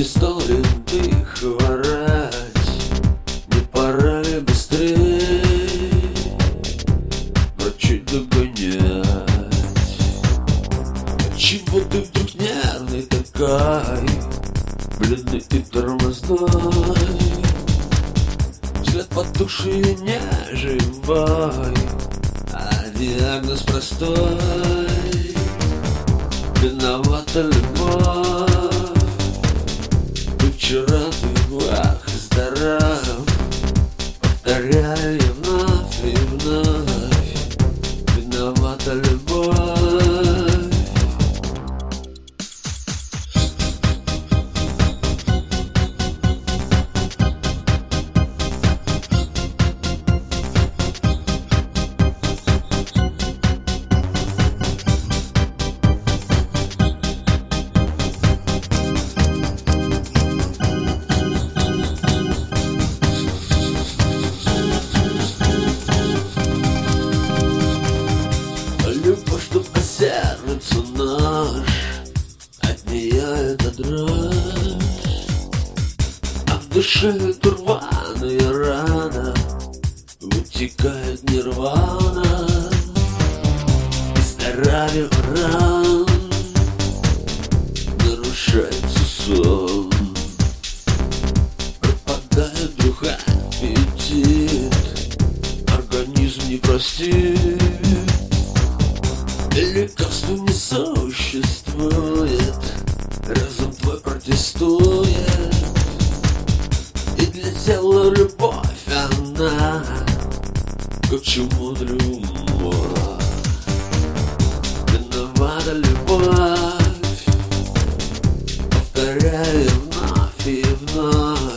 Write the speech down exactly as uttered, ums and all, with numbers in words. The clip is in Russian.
историю ты хворать, не пора ли быстрее врачей догонять? Чего ты вдруг нервный такой, бледный и тормозной, взгляд потухший и неживой, а диагноз простой: виновата любовь. Ты вчера, ты ах, здоров, повторяю я вновь и вновь: виновата любовь. Любовь, что по сердцу нож, от нее это дрожь, а в душе это рваная рана, вытекает нирвана. И здоровье ран нарушается сон, пропадает вдруг аппетит, организм не простит. Лекарства не существует, разум твой протестует, и для тела любовь она как чумудрый умор. Виновата любовь, повторяю вновь и вновь: